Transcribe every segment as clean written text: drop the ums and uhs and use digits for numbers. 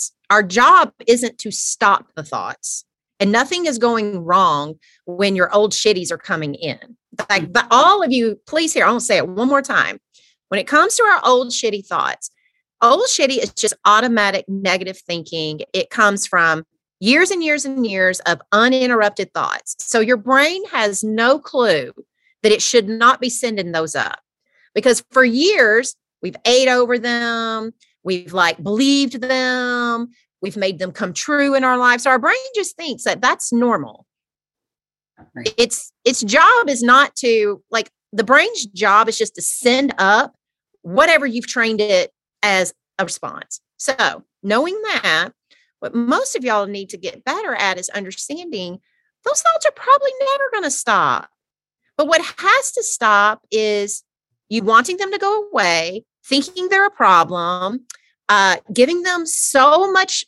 thoughts. Our job isn't to stop the thoughts. And nothing is going wrong when your old shitties are coming in. Like, but all of you, please hear, I won't say it one more time. When it comes to our old shitty thoughts, old shitty is just automatic negative thinking. It comes from years and years and years of uninterrupted thoughts. So your brain has no clue that it should not be sending those up, because for years we've ate over them. We've believed them. We've made them come true in our lives. So our brain just thinks that that's normal. Right. Its job is not to, the brain's job is just to send up whatever you've trained it as a response. So knowing that, what most of y'all need to get better at is understanding those thoughts are probably never going to stop. But what has to stop is you wanting them to go away, thinking they're a problem, giving them so much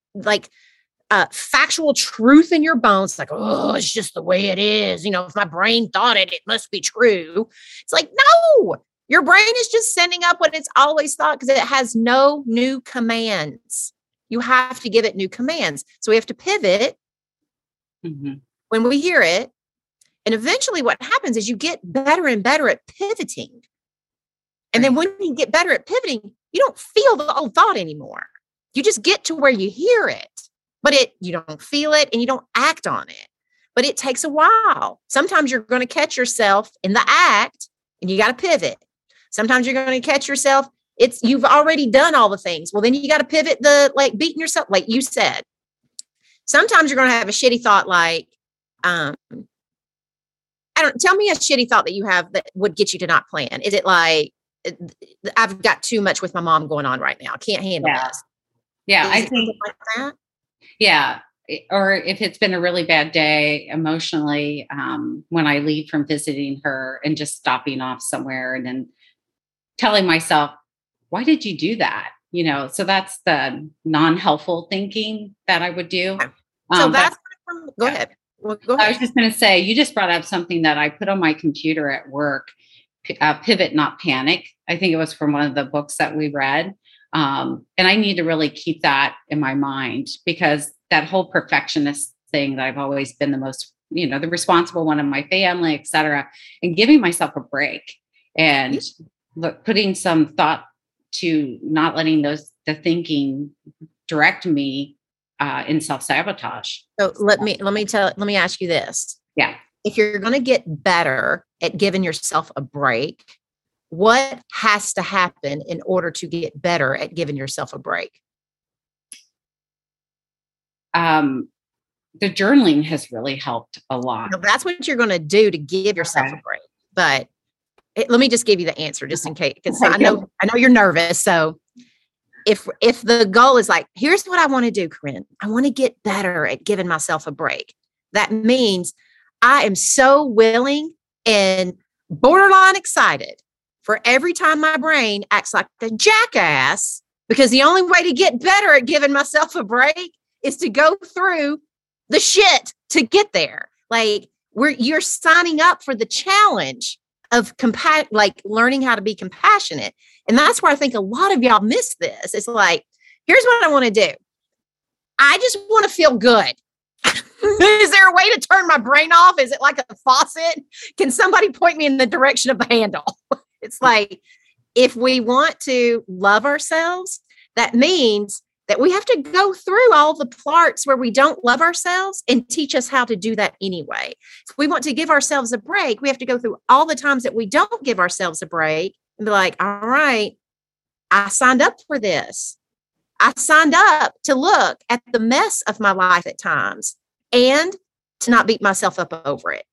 factual truth in your bones, oh, it's just the way it is. If my brain thought it, it must be true. It's no, your brain is just sending up what it's always thought because it has no new commands. You have to give it new commands. So we have to pivot when we hear it. And eventually what happens is you get better and better at pivoting. And then when you get better at pivoting, you don't feel the old thought anymore. You just get to where you hear it, but you don't feel it and you don't act on it. But it takes a while. Sometimes you're going to catch yourself in the act and you got to pivot. Sometimes you're going to catch yourself. You've already done all the things. Well, then you got to pivot beating yourself, like you said. Sometimes you're going to have a shitty thought tell me a shitty thought that you have that would get you to not plan. Is it I've got too much with my mom going on right now. I can't handle this. Yeah, I think like that. Yeah. Or if it's been a really bad day emotionally, when I leave from visiting her and just stopping off somewhere and then telling myself, why did you do that? So that's the non-helpful thinking that I would do. So go ahead. Well, go ahead. I was just going to say, you just brought up something that I put on my computer at work, Pivot, Not Panic. I think it was from one of the books that we read. And I need to really keep that in my mind, because that whole perfectionist thing that I've always been the most, the responsible one in my family, et cetera, and giving myself a break and putting some thought to not letting the thinking direct me in self-sabotage. So let me ask you this. Yeah. If you're going to get better at giving yourself a break, what has to happen in order to get better at giving yourself a break? The journaling has really helped a lot. That's what you're going to do to give yourself a break. But let me just give you the answer just in case, because I know you're nervous. So if the goal is here's what I want to do, Corinne, I want to get better at giving myself a break. That means I am so willing and borderline excited for every time my brain acts like a jackass, because the only way to get better at giving myself a break is to go through the shit to get there. You're signing up for the challenge of learning how to be compassionate. And that's where I think a lot of y'all miss this. It's here's what I want to do. I just want to feel good. Is there a way to turn my brain off? Is it like a faucet? Can somebody point me in the direction of the handle? It's if we want to love ourselves, that means that we have to go through all the parts where we don't love ourselves and teach us how to do that anyway. If we want to give ourselves a break, we have to go through all the times that we don't give ourselves a break and be all right, I signed up for this. I signed up to look at the mess of my life at times and to not beat myself up over it.